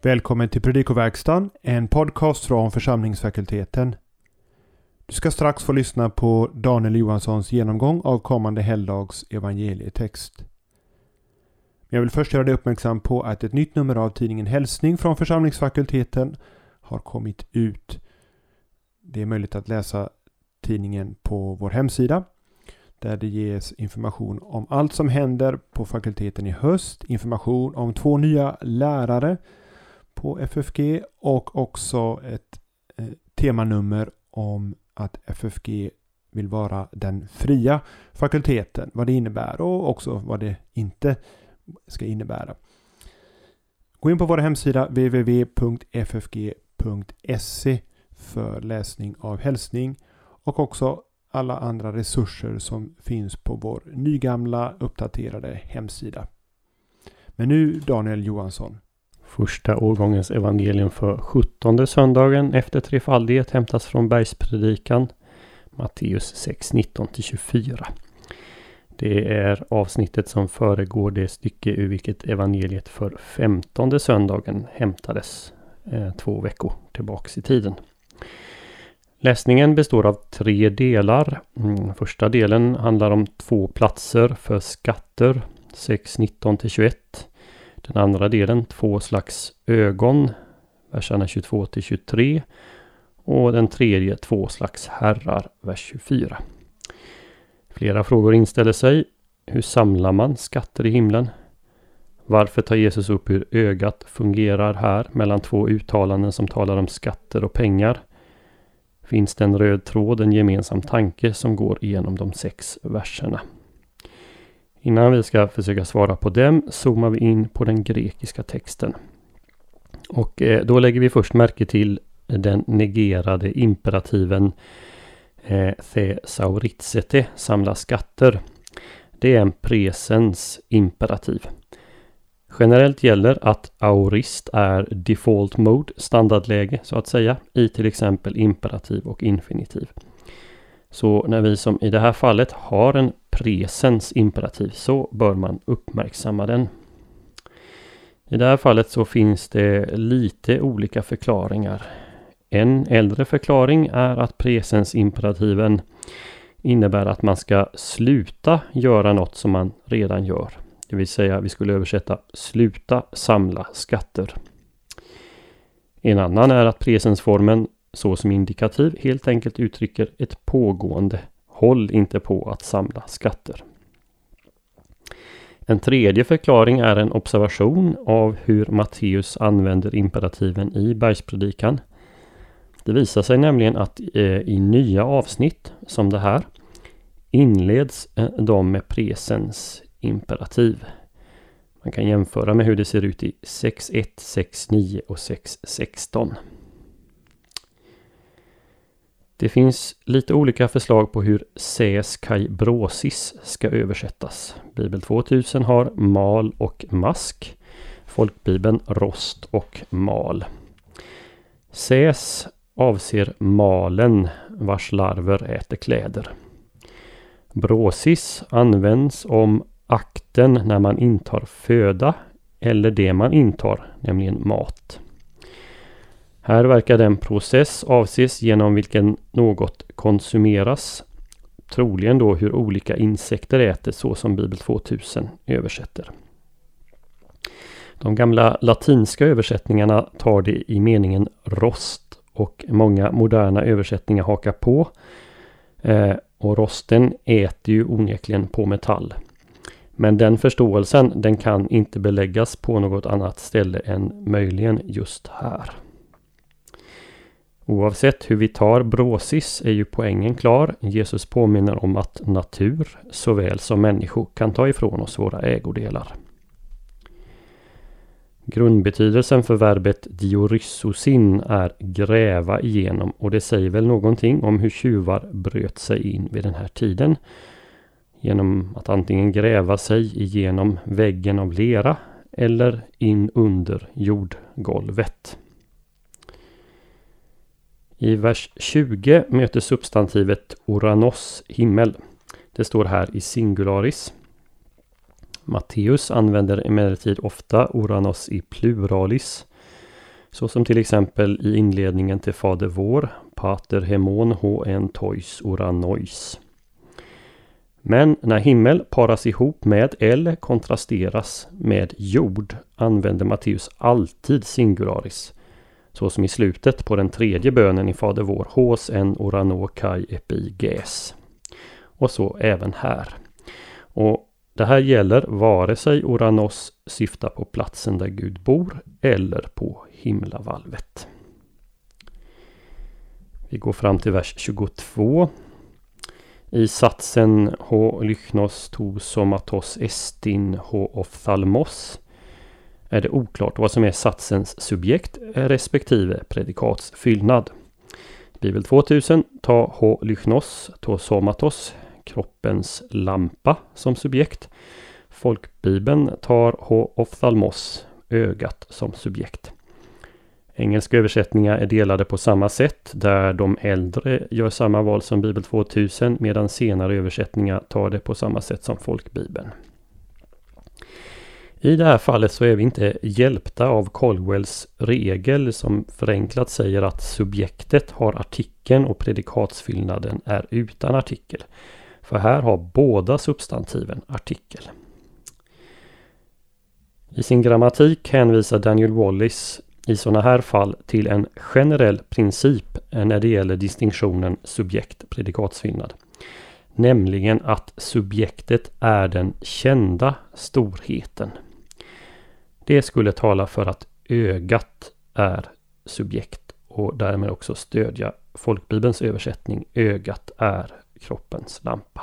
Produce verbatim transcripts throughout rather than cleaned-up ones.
Välkommen till Predikoverkstan, en podcast från församlingsfakulteten. Du ska strax få lyssna på Daniel Johanssons genomgång av kommande helgdags evangelietext. Jag vill först göra dig uppmärksam på att ett nytt nummer av tidningen Hälsning från församlingsfakulteten har kommit ut. Det är möjligt att läsa tidningen på vår hemsida, där det ges information om allt som händer på fakulteten i höst, information om två nya lärare på F F G och också ett eh, temanummer om att F F G vill vara den fria fakulteten, vad det innebär och också vad det inte ska innebära. Gå in på vår hemsida w w w punkt f f g punkt s e för läsning av hälsning och också alla andra resurser som finns på vår nygamla uppdaterade hemsida. Men nu Daniel Johansson. Första årgångens evangelium för sjuttonde söndagen efter trefaldighet hämtas från Bergspredikan, Matteus sex nitton till tjugofyra. Det är avsnittet som föregår det stycke ur vilket evangeliet för femtonde söndagen hämtades eh, två veckor tillbaks i tiden. Läsningen består av tre delar. Mm, första delen handlar om två platser för skatter, sex nitton till tjugoett. Den andra delen, två slags ögon, verserna tjugotvå till tjugotre. Och den tredje, två slags herrar, vers tjugofyra. Flera frågor inställer sig. Hur samlar man skatter i himlen? Varför tar Jesus upp hur ögat fungerar här mellan två uttalanden som talar om skatter och pengar? Finns det en röd tråd, en gemensam tanke som går igenom de sex verserna? Innan vi ska försöka svara på dem zoomar vi in på den grekiska texten. Och eh, då lägger vi först märke till den negerade imperativen eh, thesauritsete, samla skatter. Det är en presens imperativ. Generellt gäller att aorist är default mode, standardläge så att säga, i till exempel imperativ och infinitiv. Så när vi som i det här fallet har en presens imperativ så bör man uppmärksamma den. I det här fallet så finns det lite olika förklaringar. En äldre förklaring är att presens imperativen innebär att man ska sluta göra något som man redan gör. Det vill säga vi skulle översätta sluta samla skatter. En annan är att presensformen så som indikativ helt enkelt uttrycker ett pågående. Håll inte på att samla skatter. En tredje förklaring är en observation av hur Matteus använder imperativen i Bergspredikan. Det visar sig nämligen att eh, i nya avsnitt som det här inleds eh, de med presens imperativ. Man kan jämföra med hur det ser ut i sex ett, sex nio och sex sexton. Det finns lite olika förslag på hur ses kai brosis ska översättas. Bibel tvåtusen har mal och mask. Folkbibeln rost och mal. Ses avser malen vars larver äter kläder. Brosis används om akten när man intar föda eller det man intar, nämligen mat. Här verkar den process avses genom vilken något konsumeras, troligen då hur olika insekter äter så som Bibel tvåtusen översätter. De gamla latinska översättningarna tar det i meningen rost och många moderna översättningar hakar på. Eh, och rosten äter ju onekligen på metall. Men den förståelsen den kan inte beläggas på något annat ställe än möjligen just här. Oavsett hur vi tar brosis är ju poängen klar. Jesus påminner om att natur såväl som människor kan ta ifrån oss våra ägodelar. Grundbetydelsen för verbet dioryssosin är gräva igenom och det säger väl någonting om hur tjuvar bröt sig in vid den här tiden. Genom att antingen gräva sig igenom väggen av lera eller in under jordgolvet. I vers tjugo möter substantivet oranos himmel. Det står här i singularis. Matteus använder emellertid ofta oranos i pluralis. Så som till exempel i inledningen till Fader vår, Pater hemon ho en tois oranois. Men när himmel paras ihop med eller kontrasteras med jord använder Matteus alltid singularis. Så som i slutet på den tredje bönen i Fader vår, hos en orano kai epiges. Och så även här. Och det här gäller vare sig oranos syftar på platsen där Gud bor eller på himlavalvet. Vi går fram till vers tjugotvå. I satsen ho lychnos to somatos estin ho ophthalmos är det oklart vad som är satsens subjekt respektive predikatsfyllnad. Bibel tvåtusen tar ho lychnos to somatos, kroppens lampa, som subjekt. Folkbibeln tar ho ophthalmos, ögat, som subjekt. Engelska översättningar är delade på samma sätt, där de äldre gör samma val som Bibel tvåtusen medan senare översättningar tar det på samma sätt som folkbibeln. I det här fallet så är vi inte hjälpta av Caldwells regel som förenklat säger att subjektet har artikeln och predikatsfyllnaden är utan artikel. För här har båda substantiven artikel. I sin grammatik hänvisar Daniel Wallace i sådana här fall till en generell princip när det gäller distinktionen subjekt-predikatsfyllnad. Nämligen att subjektet är den kända storheten. Det skulle tala för att ögat är subjekt och därmed också stödja folkbibelns översättning. Ögat är kroppens lampa.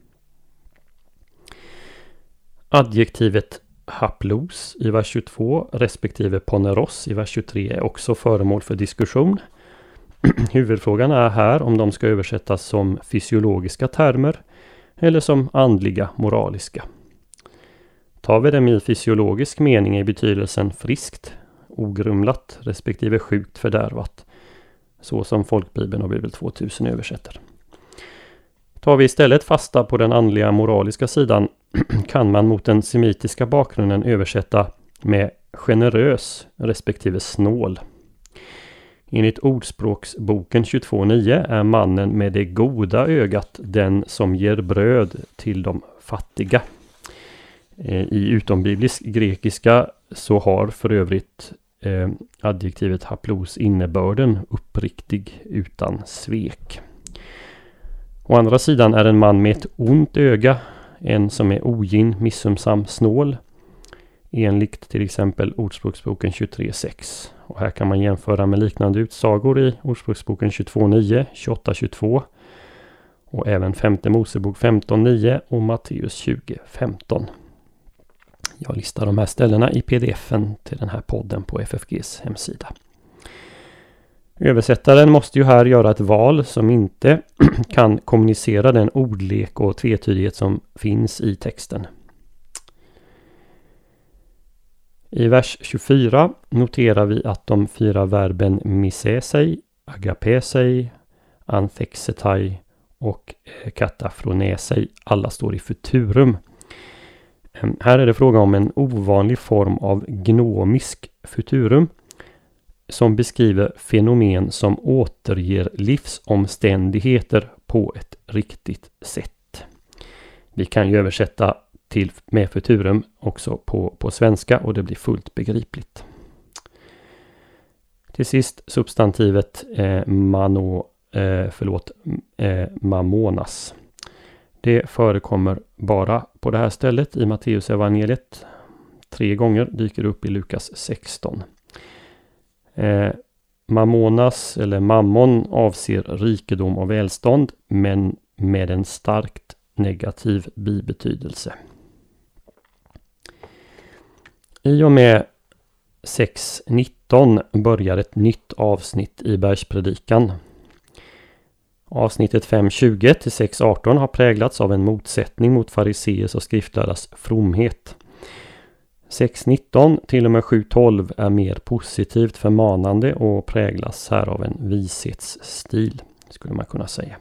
Adjektivet haplos i vers tjugotvå respektive poneros i vers tjugotre är också föremål för diskussion. Huvudfrågan är här om de ska översättas som fysiologiska termer eller som andliga, moraliska. Tar vi dem i fysiologisk mening i betydelsen friskt, ogrumlat respektive sjukt fördärvat, så som folkbibeln och Bibel tvåtusen översätter. Tar vi istället fasta på den andliga, moraliska sidan kan man mot den semitiska bakgrunden översätta med generös respektive snål. Enligt Ordspråksboken tjugotvå nio är mannen med det goda ögat den som ger bröd till de fattiga. I utombiblisk grekiska så har för övrigt eh, adjektivet haplos innebörden uppriktig utan svek. Å andra sidan är en man med ett ont öga en som är ogin, missunnsam, snål. Enligt till exempel Ordspråksboken tjugotre sex. Och här kan man jämföra med liknande utsagor i Ordspråksboken tjugotvå nio, tjugoåtta tjugotvå och även femte Mosebok femton nio och Matteus tjugo femton. Jag listar de här ställena i pdf-en till den här podden på F F G:s hemsida. Översättaren måste ju här göra ett val som inte kan kommunicera den ordlek och tvetydighet som finns i texten. I vers tjugofyra noterar vi att de fyra verben misesei, agapesei, anthexetai och katafronesei alla står i futurum. Här är det fråga om en ovanlig form av gnomisk futurum som beskriver fenomen som återger livsomständigheter på ett riktigt sätt. Vi kan ju översätta till med futurum också på, på svenska och det blir fullt begripligt. Till sist substantivet eh, mano, eh, förlåt, eh, mammonas. Det förekommer bara på det här stället i Matteus evangeliet. Tre gånger dyker upp i Lukas sexton. Eh, mammonas eller mammon avser rikedom och välstånd men med en starkt negativ bibetydelse. I och med sex nitton börjar ett nytt avsnitt i bergspredikan. Avsnittet fem tjugo till sex arton har präglats av en motsättning mot fariseers och skriftlärdas fromhet. sex nitton till och med sju tolv är mer positivt förmanande och präglas här av en vishetsstil, skulle man kunna säga.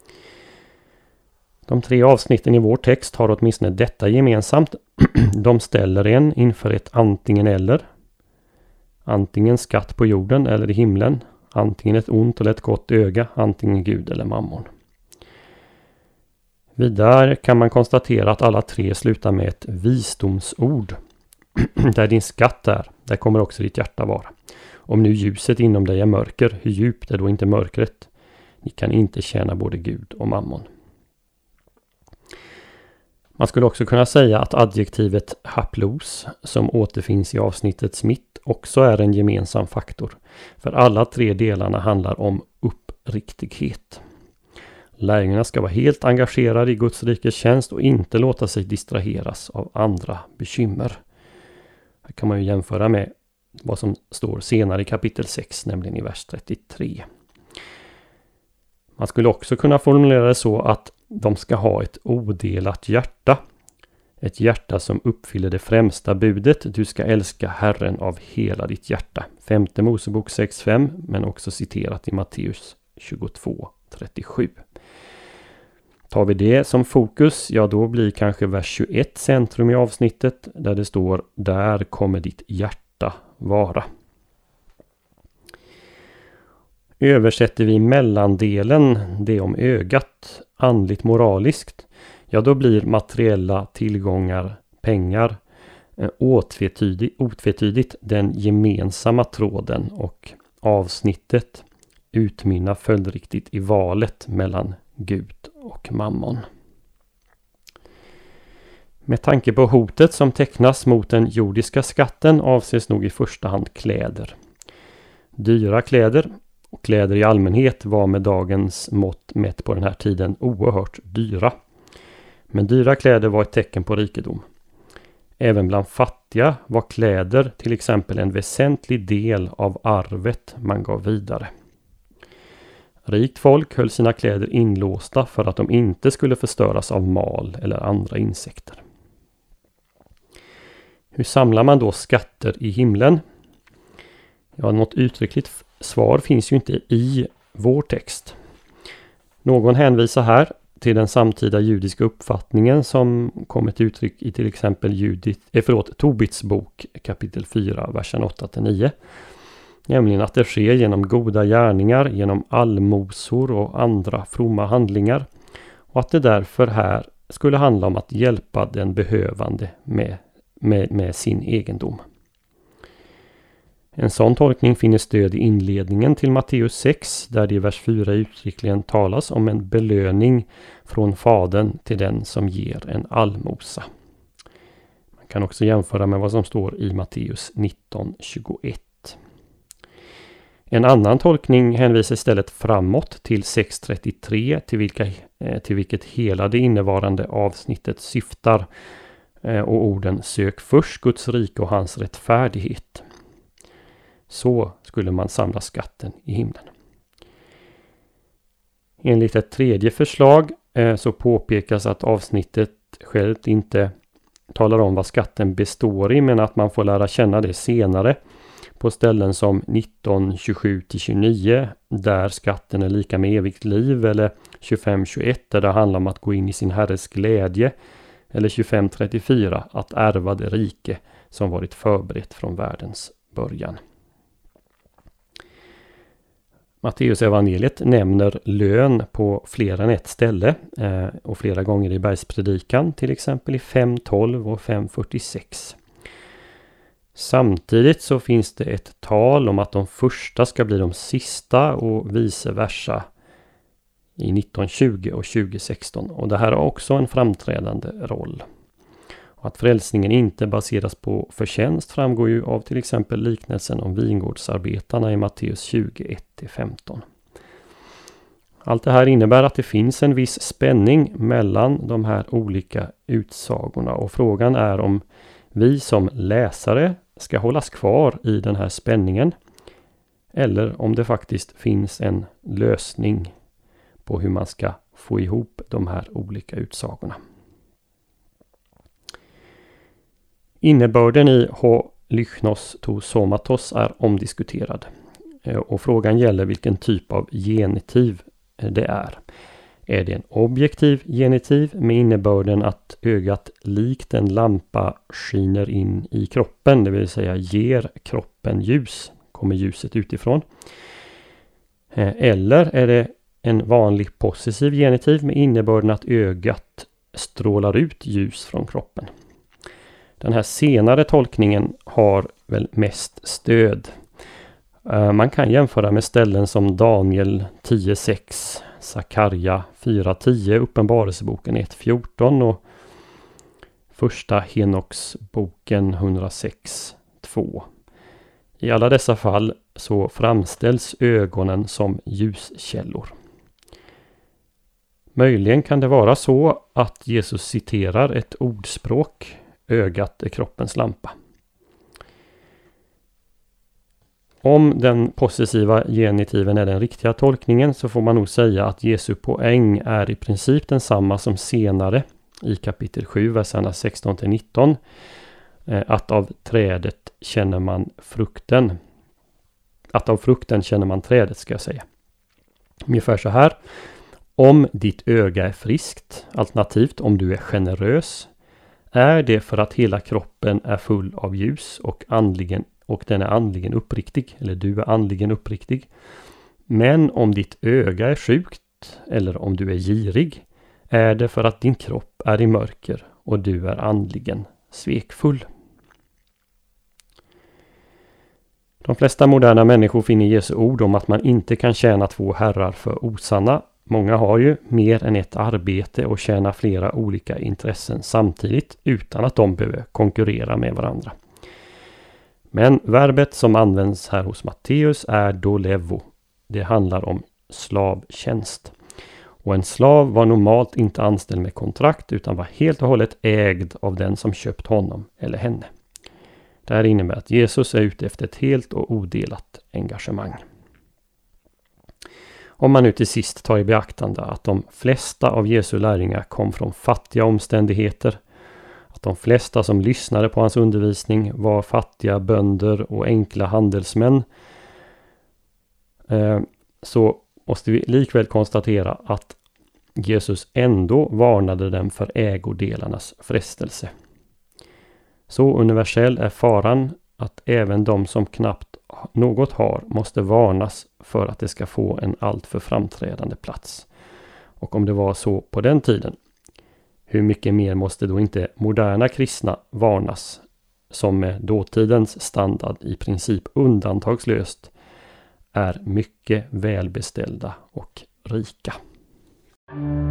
De tre avsnitten i vår text har åtminstone detta gemensamt. De ställer en inför ett antingen eller. Antingen skatt på jorden eller i himlen. Antingen ett ont eller ett gott öga. Antingen Gud eller mammon. Vidare kan man konstatera att alla tre slutar med ett visdomsord. Där din skatt är, där kommer också ditt hjärta vara. Om nu ljuset inom dig är mörker, hur djupt är då inte mörkret? Ni kan inte tjäna både Gud och mammon. Man skulle också kunna säga att adjektivet haplos, som återfinns i avsnittets mitt, också är en gemensam faktor. För alla tre delarna handlar om uppriktighet. Lärjungarna ska vara helt engagerade i Guds rikes tjänst och inte låta sig distraheras av andra bekymmer. Här kan man ju jämföra med vad som står senare i kapitel sex, nämligen i vers trettiotre. Man skulle också kunna formulera det så att de ska ha ett odelat hjärta. Ett hjärta som uppfyller det främsta budet. Du ska älska Herren av hela ditt hjärta. Femte Mosebok sex fem, men också citerat i Matteus tjugotvå trettiosju. Tar vi det som fokus, ja då blir kanske vers tjugoett centrum i avsnittet där det står: där kommer ditt hjärta vara. Översätter vi mellandelen, det om ögat, andligt moraliskt, ja då blir materiella tillgångar, pengar, otvetydigt, otvetydigt den gemensamma tråden, och avsnittet utmynnar följdriktigt i valet mellan Gud och mammon. Med tanke på hotet som tecknas mot den jordiska skatten avses nog i första hand kläder. Dyra kläder och kläder i allmänhet var med dagens mått mätt på den här tiden oerhört dyra. Men dyra kläder var ett tecken på rikedom. Även bland fattiga var kläder till exempel en väsentlig del av arvet man gav vidare. Rikt folk höll sina kläder inlåsta för att de inte skulle förstöras av mal eller andra insekter. Hur samlar man då skatter i himlen? Ja, något uttryckligt svar finns ju inte i vår text. Någon hänvisar här till den samtida judiska uppfattningen som kommer till uttryck i till exempel Judith, eh, förlåt, Tobits bok kapitel fyra, versen åtta till nio. Nämligen att det sker genom goda gärningar, genom allmosor och andra fromma handlingar. Och att det därför här skulle handla om att hjälpa den behövande med, med, med sin egendom. En sån tolkning finner stöd i inledningen till Matteus sex, där det i vers fyra uttryckligen talas om en belöning från fadern till den som ger en allmosa. Man kan också jämföra med vad som står i Matteus nitton tjugoett. En annan tolkning hänvisar istället framåt till sex trettiotre, till, vilka, till vilket hela det innevarande avsnittet syftar, och orden sök först Guds rike och hans rättfärdighet. Så skulle man samla skatten i himlen. Enligt ett tredje förslag eh, så påpekas att avsnittet självt inte talar om vad skatten består i, men att man får lära känna det senare på ställen som nitton tjugosju till tjugonio, där skatten är lika med evigt liv, eller tjugofem tjugoett där det handlar om att gå in i sin herres glädje, eller tjugofem trettiofyra att ärva det rike som varit förberett från världens början. Matteus evangeliet nämner lön på fler än ett ställe eh, och flera gånger i bergspredikan, till exempel i fem tolv och fem fyrtiosex. Samtidigt så finns det ett tal om att de första ska bli de sista och vice versa i nitton tjugo och tjugo sexton, och det här har också en framträdande roll. Och att frälsningen inte baseras på förtjänst framgår ju av till exempel liknelsen om vingårdsarbetarna i Matteus tjugo ett till femton. Allt det här innebär att det finns en viss spänning mellan de här olika utsagorna, och frågan är om vi som läsare ska hållas kvar i den här spänningen, eller om det faktiskt finns en lösning på hur man ska få ihop de här olika utsagorna. Innebörden i ho lychnos to somatos är omdiskuterad, och frågan gäller vilken typ av genitiv det är. Är det en objektiv genitiv med innebörden att ögat likt en lampa skiner in i kroppen, det vill säga ger kroppen kroppen ljus? Kommer ljuset utifrån? Eller är det en vanlig possessiv genitiv med innebörden att ögat strålar ut ljus från kroppen? Den här senare tolkningen har väl mest stöd. Man kan jämföra med ställen som Daniel tio sex, Sakarja fyra tio, Uppenbarelseboken ett fjorton och första Henoksboken ett noll sex två. I alla dessa fall så framställs ögonen som ljuskällor. Möjligen kan det vara så att Jesus citerar ett ordspråk, ögat är kroppens lampa. Om den possessiva genitiven är den riktiga tolkningen så får man nog säga att Jesu poäng är i princip densamma som senare i kapitel sju, verserna sexton till nitton. Att av trädet känner man frukten. Att av frukten känner man trädet, ska jag säga. Ungefär så här. Om ditt öga är friskt, alternativt om du är generös, är det för att hela kroppen är full av ljus och andligen och den är andligen uppriktig, eller du är andligen uppriktig. Men om ditt öga är sjukt, eller om du är girig, är det för att din kropp är i mörker och du är andligen svekfull. De flesta moderna människor finner Jesu ord om att man inte kan tjäna två herrar för osanna. Många har ju mer än ett arbete och tjänar flera olika intressen samtidigt utan att de behöver konkurrera med varandra. Men verbet som används här hos Matteus är dolevo. Det handlar om slavtjänst. Och en slav var normalt inte anställd med kontrakt utan var helt och hållet ägd av den som köpt honom eller henne. Det här innebär att Jesus är ute efter ett helt och odelat engagemang. Om man nu till sist tar i beaktande att de flesta av Jesu lärjungar kom från fattiga omständigheter, att de flesta som lyssnade på hans undervisning var fattiga bönder och enkla handelsmän, eh, så måste vi likväl konstatera att Jesus ändå varnade dem för ägodelarnas frestelse. Så universell är faran att även de som knappt något har måste varnas för att det ska få en alltför framträdande plats. Och om det var så på den tiden, hur mycket mer måste då inte moderna kristna varnas som med dåtidens standard i princip undantagslöst är mycket välbeställda och rika.